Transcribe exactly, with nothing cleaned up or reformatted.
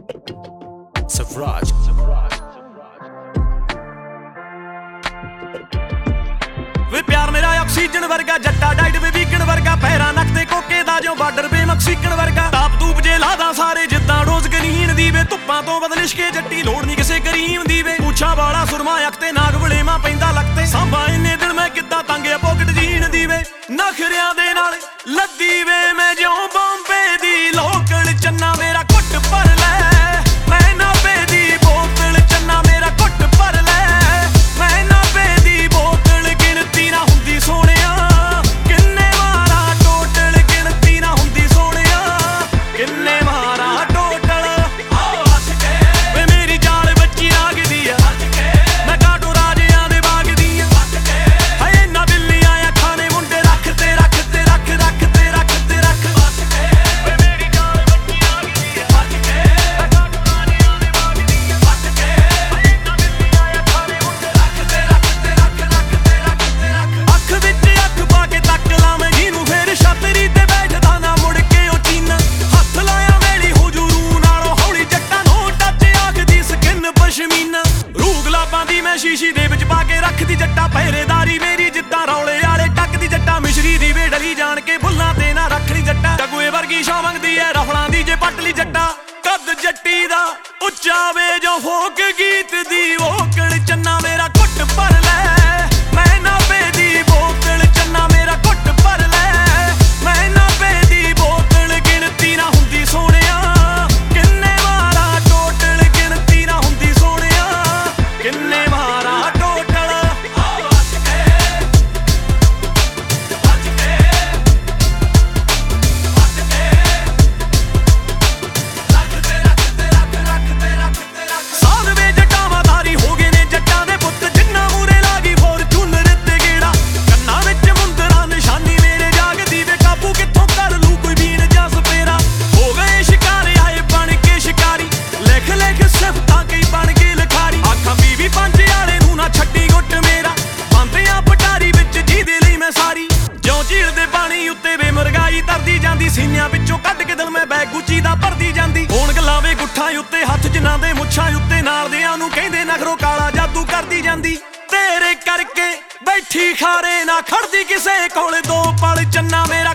Savraj. वे प्यार मेरा oxygen वर्गा जट्टा डाइट वे वीकन वर्गा पैरा नखते कोके दा जो बार्डर पे मक्सीकन वर्गा ताप तूप जे लादा सारे जिद्दां रोज गरीन दी वे धुप्पां तो बदलिश के जट्टी लोड़ नहीं किसे करीम दी वे पूछा वाला सुरमा अख ते नाग वलेमा पैंदा लगते सांभा इन्ने दिन मैं किद्दां तंगे पॉकेट जीन दी वे नखरियां दे नाल लद्दी वे मैं जिउं बॉम्बे दी लोकल चन्ना मेरा घुट भर ले मैं नाभे दी बोतल चन्ना मेरा घुट भर ले मैं नाभे दी बोतल गिनती ना हुंदी सोहणिया किन्ने मारा टोटल गिनती ना हुंदी सोहणिया किन्ने मारा टोटल वे मेरी जाल बच्ची आग दी आ मैं काटो राजियां दे बाग दी आ हाय ना बिल्लियां अखां ने मुंडे रख ते रख ते रख रख ते रख ते रख वे मेरी जाल बच्ची आग दी आ मैं काटो राजियां दे बाग दी आ हाय ना बिल्लियां अखां ने मुंडे रख ते रख ते रख रख ते रख ते रख अख विच अख पा के तक ला मैं जीनू फेर छतरी ते बैठदा ना मुड़ के ओ चीन हथ लाया मेरी हुजूरू नालों हौली जट्टां नो टच आखदी स्किन पशमीना रूह गुलाबां दी मैं शीशी दे विच पा के रखदी जट्टा पहरेदारी मेरी जिद्दां रौले आले टकदी जट्टा मिश्री दी वे डली जान के भुल्लां ते ना रखनी जट्टा जगुए वर्गी छां मंगदी ऐ रफलां दी जे पटली जट्टा कद जट्टी दा ਉੱਚਾ ਵੇ ਜੋ ਫੋਕ ਗੀਤ ਦੀ ਵੋਕਲ ਚੰਨਾ ਮੇਰਾ ਘੁੱਟ ਭਰ ਲੈ ਮੈਂ ਨਾਭੇ ਦੀ ਬੋਤਲ ਚੰਨਾ ਮੇਰਾ ਘੁੱਟ ਭਰ ਲੈ ਮੈਂ ਨਾਭੇ ਦੀ ਬੋਤਲ ਗਿਣਤੀ ਨਾ ਹੁੰਦੀ ਸੋਹਣਿਆ ਕਿੰਨੇ ਮਾਰਾ ਟੋਟਲ ਗਿਣਤੀ ਨਾ ਹੁੰਦੀ ਸੋਹਣਿਆ ਕਿੰਨੇ ਮਾਰਾ ਟੋਟਲ ਵੱਜ ਕੇ ਵੱਜ ਕੇ ਵੱਜ ਕੇ ਰੱਖ ਤੇ ਰੱਖ ਤੇ ਰੱਖ ਰੱਖ ਤੇ ਰੱਖ ਤੇ ਰੱਖ ਸਾਧ ਵੇ ਜਟਾਵਾਧਾਰੀ ਹੋ ਗਏ ਨੇ ਜੱਟਾਂ ਦੇ ਪੁੱਤ ਜਿੰਨਾ ਮੂਰੇ ਲਾ ਗਈ ਫੋਰਚੂਨਰ ਤੇ ਗੇੜਾ ਕੰਨਾਂ ਵਿੱਚ ਮੁੰਦਰਾ ਨਿਸ਼ਾਨੀ ਮੇਰੇ ਜਾਗਦੀ ਵੇ ਕਾਬੂ ਕਿੱਥੋਂ ਕਰ ਲੂ ਕੋਈ ਬੀਨ ਜਾਂ ਸਪੇਰਾ ਹੋ ਗਏ ਸ਼ਿਕਾਰ ਆਏ ਬਣ ਕੇ ਸ਼ਿਕਾਰੀ ਲਿਖ ਲਿਖ ਸਿਫਤਾਂ ਕਈ ਬਣ ਗਏ ਲਿਖਾਰੀ ਆਖਾਂ ਬੀਵੀ ਪੰਜ ਵਾਲੇ ਨੂੰ ਨਾ ਛੱਡੀ ਗੁੱਟ ਮੇਰਾ ਬੰਦਿਆਂ ਪਟਾਰੀ ਵਿੱਚ ਜਿਹਦੇ ਲਈ ਮੈਂ ਸਾਰੀ ਜਿਉਂ ਝੀਲ ਦੇ ਪਾਣੀ ਉੱਤੇ ਵੇ ਮੁਰਗਾਈ ਤਰਦੀ ਜਾਂਦੀ ਸੀਨਿਆਂ ਵਿੱਚੋਂ ਕੱਢ ਕੇ ਦਿਲ ਮੈਂ ਬੈਗ ਗੁੱਚੀ ਦਾ ਭਰਦੀ ਜਾਂਦੀ ਹੋਣ ਗੱਲਾਂ ਵੇ ਗੁੱਠਾਂ ਉੱਤੇ ਹੱਥ ਜਿਨ੍ਹਾਂ ਦੇ ਮੁੱਛਾਂ ਉੱਤੇ ਨਾਲ ਦਿਆਂ ਨੂੰ ਕਹਿੰਦੇ ਨਖਰੋ ਕਾਲਾ ਜਾਦੂ ਕਰਦੀ ਜਾਂਦੀ ਤੇਰੇ ਕਰਕੇ ਬੈਠੀ ਖਾਰੇ ਨਾ ਖੜਦੀ ਕਿਸੇ ਕੋਲ ਦੋ ਪਲ ਚੰਨਾ ਮੇਰਾ